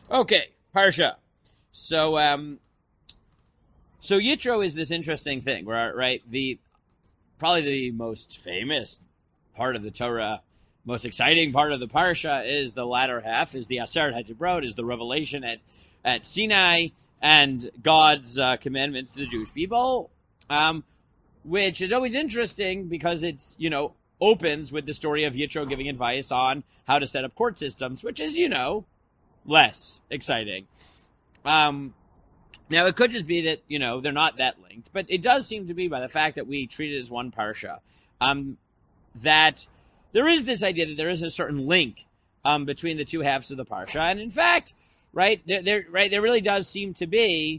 Okay, Parsha. So, so Yitro is this interesting thing, right? The probably the most famous part of the Torah, most exciting part of the Parsha is the latter half, is the Aseret HaDibrot, is the revelation at Sinai and God's commandments to the Jewish people, which is always interesting because it's, opens with the story of Yitro giving advice on how to set up court systems, which is, less exciting. Now, it could just be that, they're not that linked, but it does seem to be by the fact that we treat it as one parsha, that there is this idea that there is a certain link between the two halves of the parsha. And in fact, there really does seem to be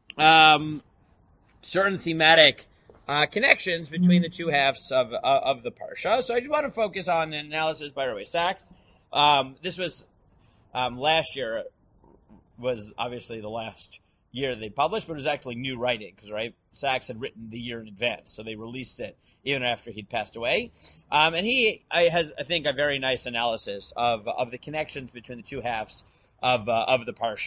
certain thematic connections between the two halves of the parsha. So I just want to focus on an analysis by Rabbi Sachs. This was last year, was obviously the last year they published, but it was actually new writing because Sachs had written the year in advance, so they released it even after he'd passed away. And he has, I think, a very nice analysis of the connections between the two halves of the parsha.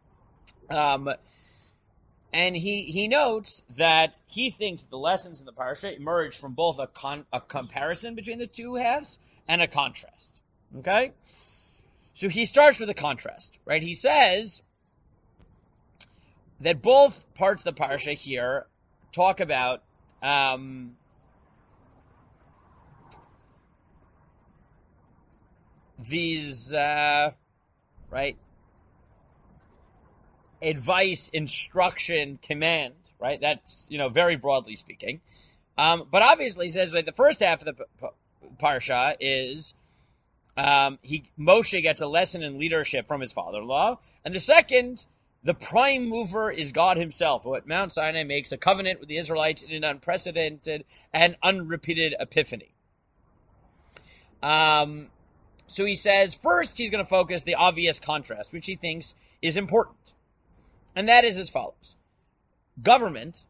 And he notes that he thinks the lessons in the parsha emerge from both a comparison between the two halves and a contrast. Okay, so he starts with a contrast, right? He says that both parts of the parsha here talk about these advice, instruction, command, right? That's, very broadly speaking. But obviously he says, the first half of the parsha is Moshe gets a lesson in leadership from his father-in-law, and the second, the prime mover is God himself, who at Mount Sinai makes a covenant with the Israelites in an unprecedented and unrepeated epiphany. So he says, first he's going to focus the obvious contrast, which he thinks is important. And that is as follows. Government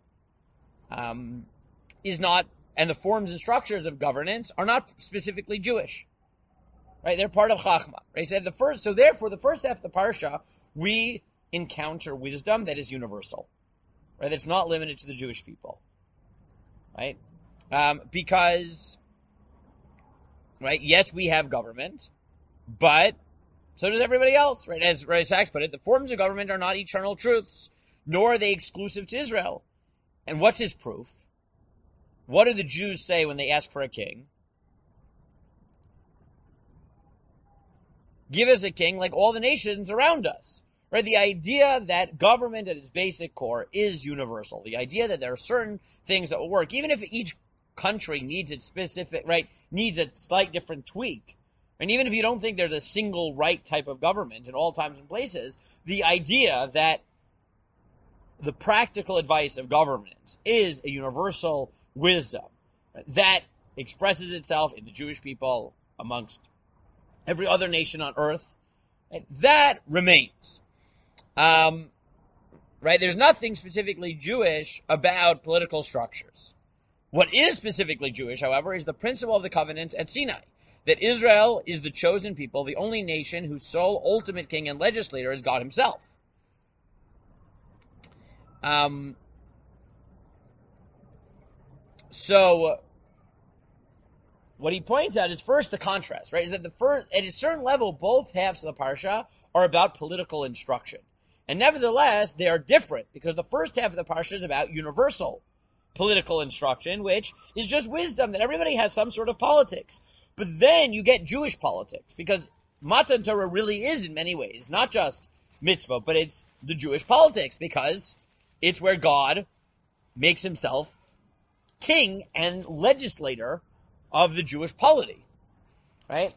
is not, and the forms and structures of governance are not specifically Jewish. Right? They're part of Chachma. Right? He said therefore the first half of the parsha, we encounter wisdom that is universal. Right? That's not limited to the Jewish people. Right? Because, yes, we have government, but so does everybody else, right? As Ray Sachs put it, the forms of government are not eternal truths, nor are they exclusive to Israel. And what's his proof? What do the Jews say when they ask for a king? Give us a king like all the nations around us. Right? The idea that government at its basic core is universal. The idea that there are certain things that will work, even if each country needs its specific, needs a slight different tweak. And even if you don't think there's a single right type of government in all times and places, the idea that the practical advice of governments is a universal wisdom that expresses itself in the Jewish people amongst every other nation on earth, that remains. There's nothing specifically Jewish about political structures. What is specifically Jewish, however, is the principle of the covenant at Sinai, that Israel is the chosen people, the only nation whose sole ultimate king and legislator is God himself. So what he points out is first the contrast, right? Is that at a certain level, both halves of the parsha are about political instruction. And nevertheless, they are different because the first half of the parsha is about universal political instruction, which is just wisdom that everybody has some sort of politics. But then you get Jewish politics, because Matan Torah really is in many ways not just mitzvah, but it's the Jewish politics, because it's where God makes himself king and legislator of the Jewish polity, right?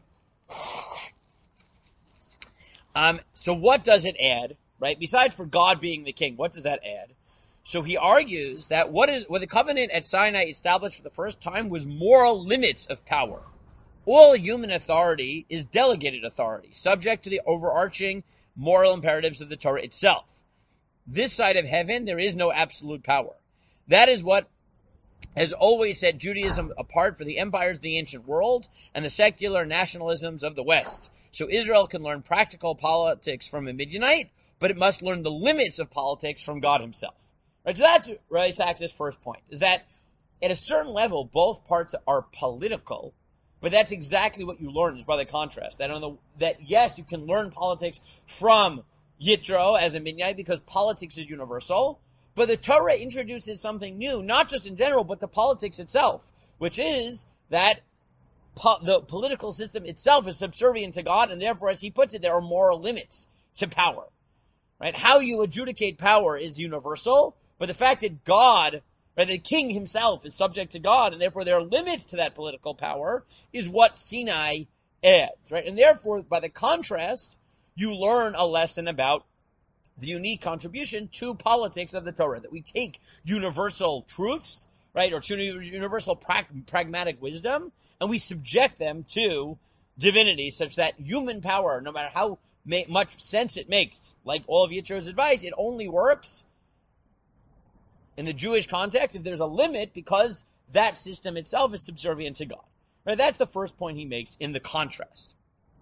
So what does it add, right? Besides for God being the king, what does that add? So he argues that what the covenant at Sinai established for the first time was moral limits of power. All human authority is delegated authority, subject to the overarching moral imperatives of the Torah itself. This side of heaven, there is no absolute power. That is what has always set Judaism apart for the empires of the ancient world and the secular nationalisms of the West. So Israel can learn practical politics from a Midianite, but it must learn the limits of politics from God himself. Right? So that's Rabbi Sachs's first point, is that at a certain level, both parts are political, but that's exactly what you learn, is by the contrast. That yes, you can learn politics from Yitro as a Midianite because politics is universal, but the Torah introduces something new, not just in general, but the politics itself, which is that the political system itself is subservient to God, and therefore, as he puts it, there are moral limits to power. Right? How you adjudicate power is universal, but the fact that God, right, the king himself is subject to God, and therefore there are limits to that political power, is what Sinai adds. Right? And therefore, by the contrast, you learn a lesson about the unique contribution to politics of the Torah, that we take universal truths, right, or universal pragmatic wisdom, and we subject them to divinity, such that human power, no matter how much sense it makes, like all of Yitro's advice, it only works in the Jewish context if there's a limit, because that system itself is subservient to God. Right? That's the first point he makes in the contrast.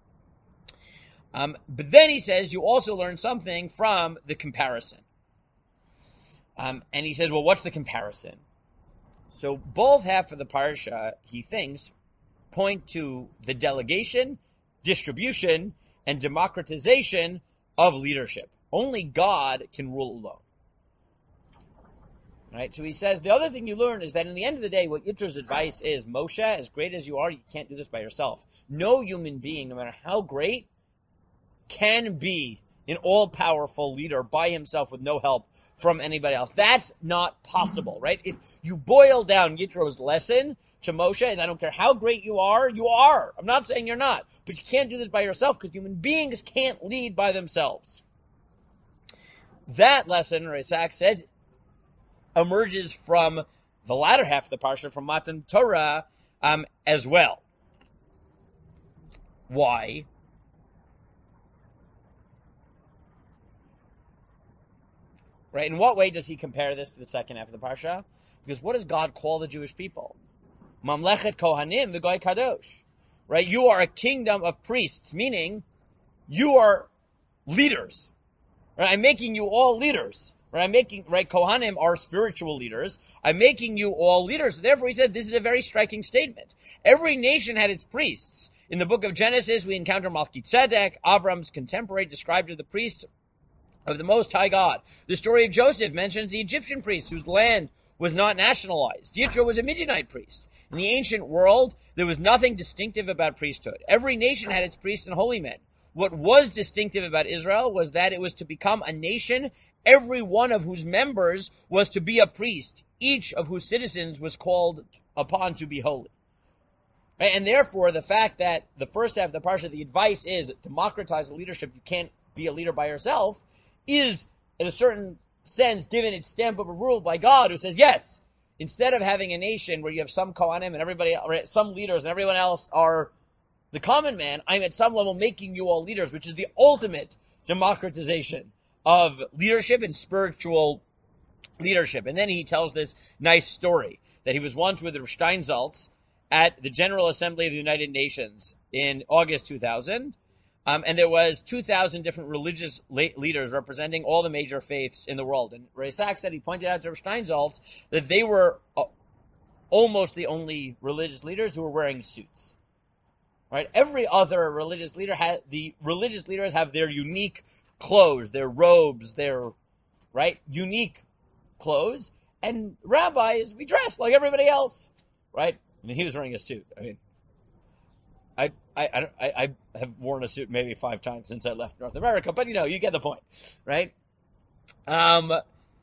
But then he says you also learn something from the comparison. And he says, well, what's the comparison? So both half of the parsha, he thinks, point to the delegation, distribution, and democratization of leadership. Only God can rule alone. Right? So he says, the other thing you learn is that in the end of the day, what Yitro's advice is, Moshe, as great as you are, you can't do this by yourself. No human being, no matter how great, can be an all-powerful leader by himself with no help from anybody else. That's not possible, right? If you boil down Yitro's lesson to Moshe, and I don't care how great you are, you are. I'm not saying you're not, but you can't do this by yourself because human beings can't lead by themselves. That lesson, Rasak says, emerges from the latter half of the parsha, from Matan Torah, as well. Why? Right? In what way does he compare this to the second half of the parsha? Because what does God call the Jewish people? Mamlechet Kohanim v'Goy Kadosh. Right? You are a kingdom of priests, meaning you are leaders. Right? I'm making you all leaders. Right? Kohanim are spiritual leaders. I'm making you all leaders. Therefore, he said this is a very striking statement. Every nation had its priests. In the book of Genesis, we encounter Melchizedek, Avram's contemporary, described as the priest of the Most High God. The story of Joseph mentions the Egyptian priest whose land was not nationalized. Yitro was a Midianite priest. In the ancient world, there was nothing distinctive about priesthood. Every nation had its priests and holy men. What was distinctive about Israel was that it was to become a nation, every one of whose members was to be a priest, each of whose citizens was called upon to be holy. Right? And therefore, the fact that the first half of the parsha, the advice is democratize leadership, you can't be a leader by yourself, is, in a certain sense, given its stamp of approval by God, who says, yes, instead of having a nation where you have some Kohanim and everybody, some leaders and everyone else are the common man, I'm at some level making you all leaders, which is the ultimate democratization of leadership and spiritual leadership. And then he tells this nice story that he was once with Rav Steinsaltz at the General Assembly of the United Nations in August 2000. And there was 2,000 different religious leaders representing all the major faiths in the world. And Ray Sachs said, he pointed out to Steinsaltz that they were almost the only religious leaders who were wearing suits. Right? Every other religious leader the religious leaders have their unique clothes, their robes, their, right, unique clothes. And rabbis, we dress like everybody else. Right? I mean, he was wearing a suit. I mean, I have worn a suit maybe 5 times since I left North America, but you get the point, right? Right,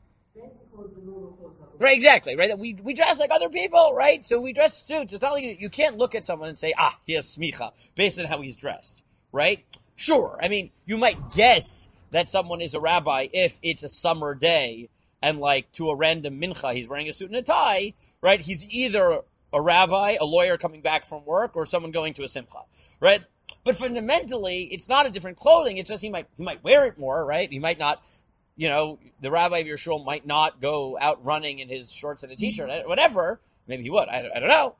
exactly, right? We dress like other people, right? So we dress suits. It's not like you can't look at someone and say, he has smicha, based on how he's dressed, right? Sure, I mean, you might guess that someone is a rabbi if it's a summer day and like to a random mincha, he's wearing a suit and a tie, right? He's either a rabbi, a lawyer coming back from work, or someone going to a simcha, right? But fundamentally, it's not a different clothing. It's just he might wear it more, right? He might not, the rabbi of your shul might not go out running in his shorts and a t-shirt, whatever, Maybe he would. I don't know.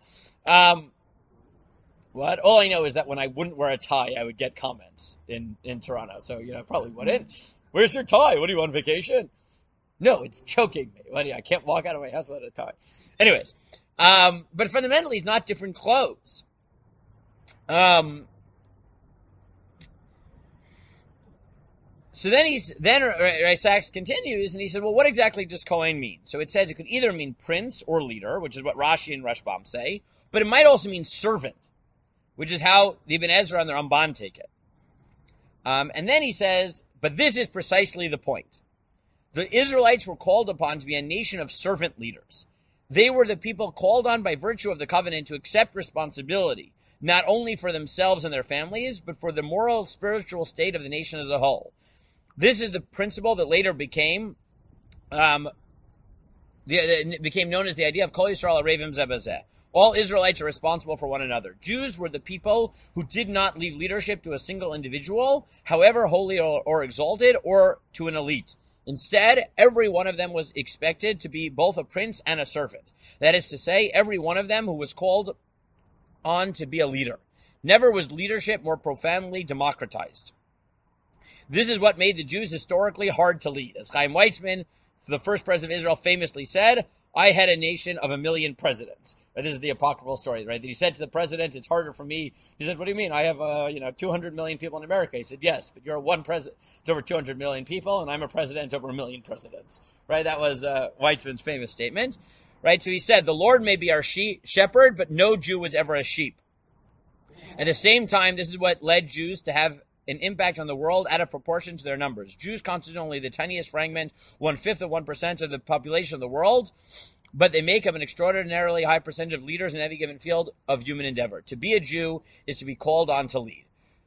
What? All I know is that when I wouldn't wear a tie, I would get comments in Toronto. So, I probably wouldn't. Where's your tie? What, are you on vacation? No, it's choking me. I can't walk out of my house without a tie. Anyways, but fundamentally, it's not different clothes. So then Sachs continues, and he said, well, what exactly does Kohen mean? So it says it could either mean prince or leader, which is what Rashi and Rashbam say, but it might also mean servant, which is how the Ibn Ezra and the Ramban take it. And then he says, but this is precisely the point. The Israelites were called upon to be a nation of servant leaders. They were the people called on by virtue of the covenant to accept responsibility, not only for themselves and their families, but for the moral, spiritual state of the nation as a whole. This is the principle that later became known as the idea of Kol Yisrael Arevim Zeh B'Zeh. All Israelites are responsible for one another. Jews were the people who did not leave leadership to a single individual, however holy or exalted, or to an elite. Instead, every one of them was expected to be both a prince and a servant. That is to say, every one of them who was called on to be a leader. Never was leadership more profoundly democratized. This is what made the Jews historically hard to lead. As Chaim Weizmann, the first president of Israel, famously said, I had a nation of 1 million presidents. This is the apocryphal story, right? That he said to the president, it's harder for me. He said, what do you mean? I have, 200 million people in America. He said, yes, but you're one president. It's over 200 million people, and I'm a president over 1 million presidents, right? That was Weizmann's famous statement, right? So he said, the Lord may be our shepherd, but no Jew was ever a sheep. At the same time, this is what led Jews to have an impact on the world out of proportion to their numbers. Jews constitute only the tiniest fragment, 1/5 of 1% of the population of the world, but they make up an extraordinarily high percentage of leaders in any given field of human endeavor. To be a Jew is to be called on to lead.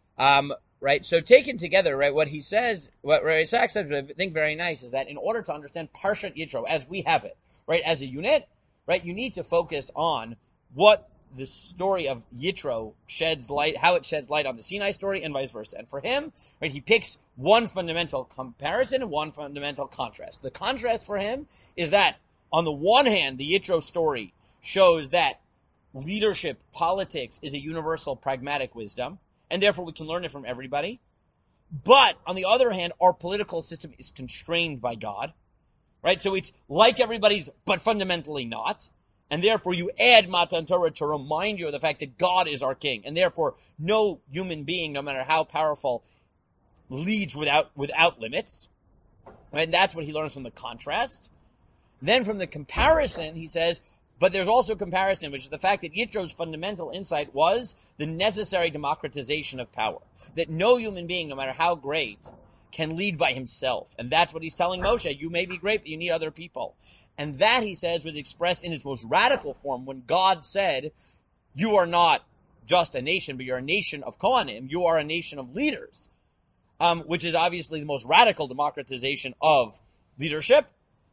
Right? So taken together, right, what he says, what Rabbi Sachs says, I think very nice, is that in order to understand Parshat Yitro as we have it, right, as a unit, right, you need to focus on what the story of Yitro sheds light, how it sheds light on the Sinai story, and vice versa. And for him, right, he picks one fundamental comparison and one fundamental contrast. The contrast for him is that, on the one hand, the Yitro story shows that leadership, politics, is a universal pragmatic wisdom, and therefore we can learn it from everybody. But, on the other hand, our political system is constrained by God, right? So it's like everybody's, but fundamentally not. And therefore, you add Matan Torah to remind you of the fact that God is our king. And therefore, no human being, no matter how powerful, leads without limits. Right? And that's what he learns from the contrast. Then from the comparison, he says, but there's also comparison, which is the fact that Yitro's fundamental insight was the necessary democratization of power. That no human being, no matter how great, can lead by himself. And that's what he's telling Moshe. You may be great, but you need other people. And that, he says, was expressed in its most radical form when God said, you are not just a nation, but you're a nation of Kohanim. You are a nation of leaders, which is obviously the most radical democratization of leadership.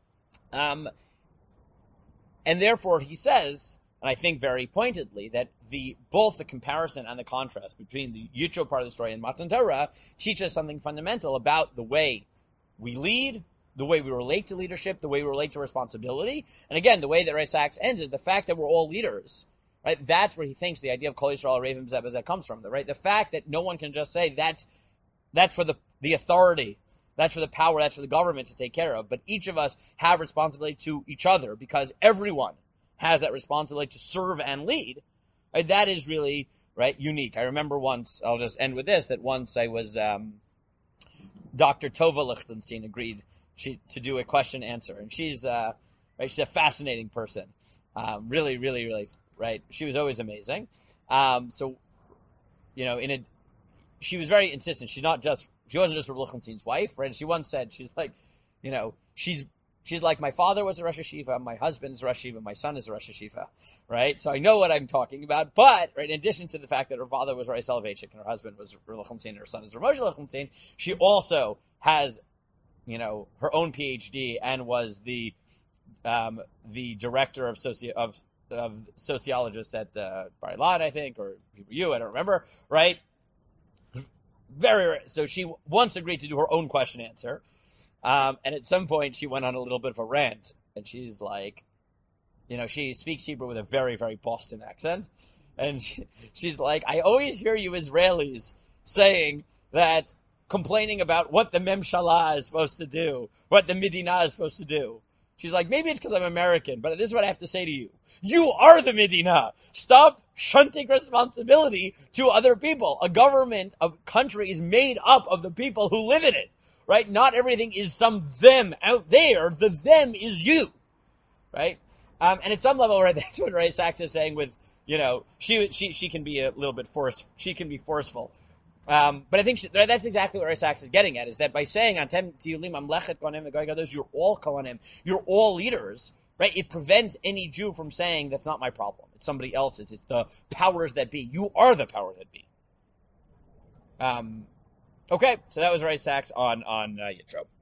And therefore, he says, and I think very pointedly, that both the comparison and the contrast between the Yitro part of the story and Matan Torah teach us something fundamental about the way we lead, the way we relate to leadership, the way we relate to responsibility. And again, the way that Rabbi Sachs ends is the fact that we're all leaders, right? That's where he thinks the idea of Kol Yisrael Arevim Zeh B'Zeh comes from, right? The fact that no one can just say that's for the authority, that's for the power, that's for the government to take care of. But each of us have responsibility to each other because everyone has that responsibility to serve and lead. Right? That is really, right, unique. I remember once, I'll just end with this, that once I was, Dr. Tova Lichtenstein agreed to do a question answer. And she's a fascinating person. Really, really, really, right. She was always amazing. So, she was very insistent. She wasn't just Rabbi Lichtenstein's wife, right? She once said, she's like, she's like, my father was a Rosh Hashiva, my husband's a Rosh Hashiva, my son is a Rosh Hashiva, right? So I know what I'm talking about. But, right, in addition to the fact that her father was Rabbi Soloveitchik and her husband was Rabbi Lichtenstein and her son is Rabbi Moshe Lichtenstein, she also has her own PhD and was the director of sociologists at Bar Ilan, I think, or I don't remember, right? So she once agreed to do her own question answer, and at some point she went on a little bit of a rant, and she's like, she speaks Hebrew with a very, very Boston accent. And she's like, I always hear you Israelis saying that, complaining about what the Memshalah is supposed to do, what the Medina is supposed to do. She's like, maybe it's because I'm American, but this is what I have to say to you. You are the Medina. Stop shunting responsibility to other people. A government, a country is made up of the people who live in it, right? Not everything is some them out there. The them is you, right? And at some level, right, that's what Ray Sachs is saying with, she can be a little bit she can be forceful. But I think that's exactly what Ray Sachs is getting at, is that by saying, Atem tiyulim amlechet kohanim v'goy gadosh, you're all kohanim, you're all leaders, right? It prevents any Jew from saying, that's not my problem. It's somebody else's. It's the powers that be. You are the power that be. Okay, so that was Ray Sachs on Yitro.